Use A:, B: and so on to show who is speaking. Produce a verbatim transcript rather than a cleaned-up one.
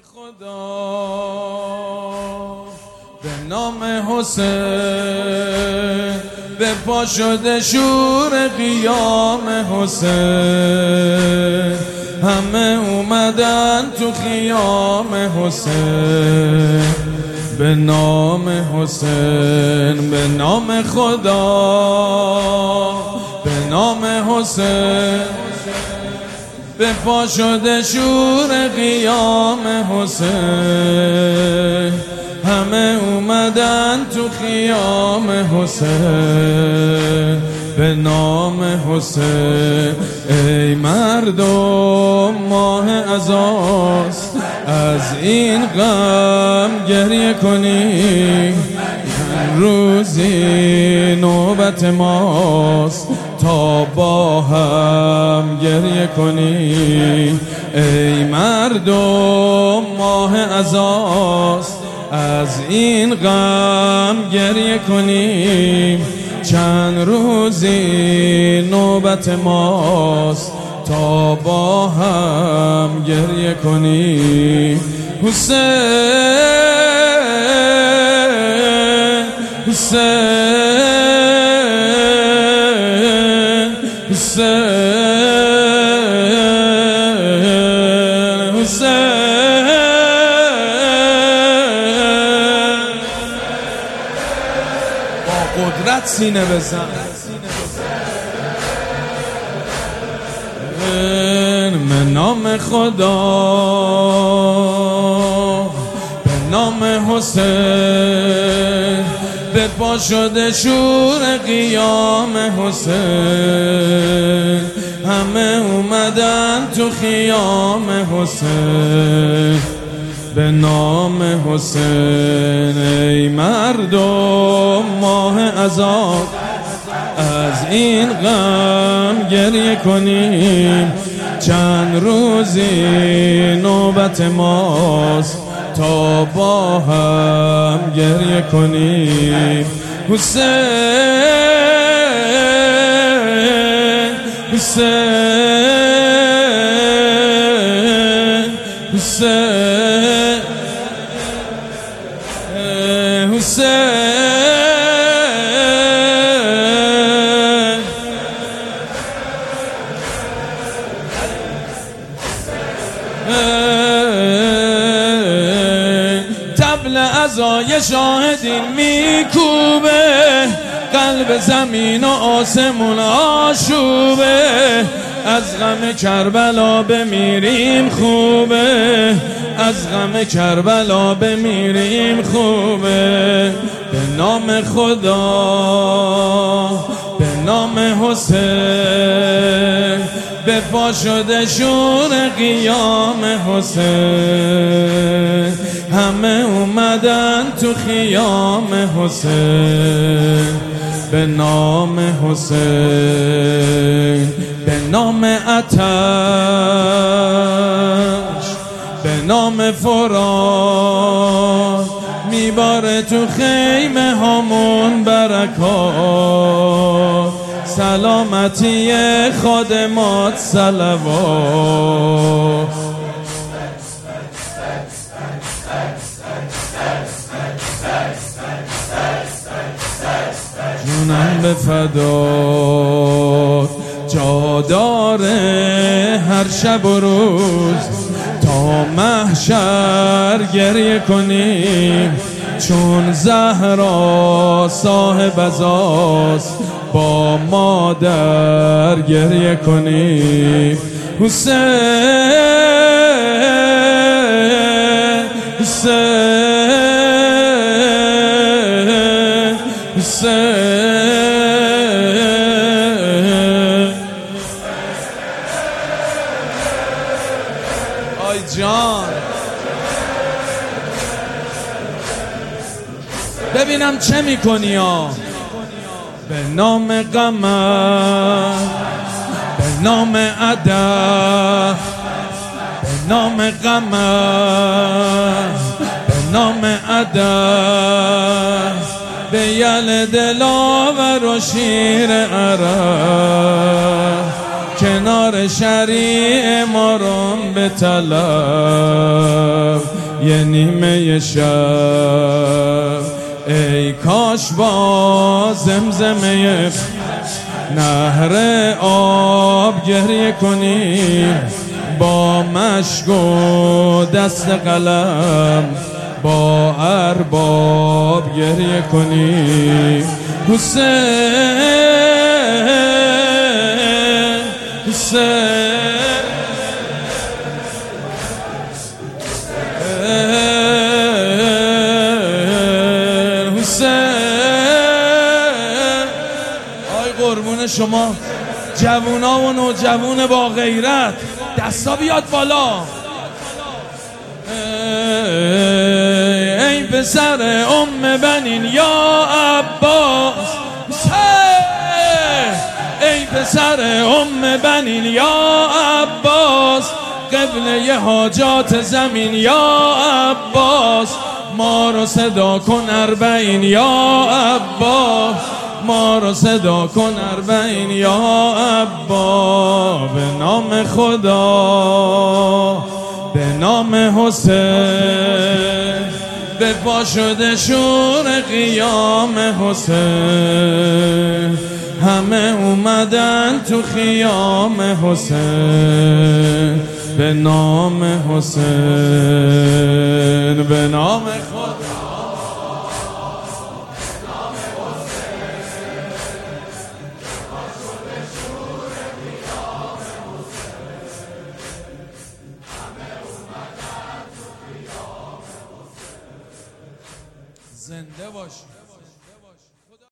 A: خدا به نام حسین به پا شده شور قیام حسین، همه اومدن تو خیام حسین. به نام حسین، به نام خدا، به نام حسین به پا شده شور قیام حسین، همه اومدن تو خیام حسین. به نام حسین ای مردم ماه عزاست، از این غم گریه کنی، روزی نوبت ماست تا با هم گریه کنی. ای مردم ماه عزاست، از این غم گریه کنیم، چند روزی نوبت ماست تا با هم گریه کنیم. حسین حسین حسین حسین با قدرت سینه بزن. به نام خدا، به نام حسین به پا شده شور قیام حسین، همه اومدن تو خیام حسین. به نام حسین ای مردم ماه عزا، از این غم گریه کنیم، چند روزی نوبت ماست تا با هم گریه کنیم. حسین حسین حسین حسین طبل عزای شاهدین میکوبه، قلب زمین و آسمون آشوبه، از غم کربلا بمیریم خوبه، از غم کربلا بمیریم خوبه. به نام خدا، به نام حسین به پا شده شور قیام حسین، همه اومدن تو خیام حسین. به نام حسین، به نام آتش، به نام فرات میباره تو خیمه همون برکات، سلامتی خادمات صلوات. جونم به فدات، جا داره هر شب و روز تا محشر گریه کنیم، چون زهرا صاحب عزاست با مادر گریه کنیم. حسین حسین حسین آی جان، ببینم چه میکنی ها. به نام قمر، به نام ادب، به نام قمر، به نام ادب، به یل دلاور و شیر عرب، کنار شریع ما رو به طلب. یه نیمه شب ای کاش با زمزمه نهر آب گریه کنی، با مشک و دست قلم با ارباب گریه کنی. حسین حسین قربون شما جوونا و نوجوون با غیرت، دستا بیاد بالا. ای پسر ام بنین یا عباس، ای پسر ام بنین یا عباس، قبله حاجات زمین یا عباس، ما رو صدا کن اربعین یا عباس، ما رو صدا کن اربعین یا عبا. به نام خدا به نام حسین، به پا شده شور قیام حسین، همه اومدن تو خیام حسین. به نام حسین به نام خدا زنده باشی.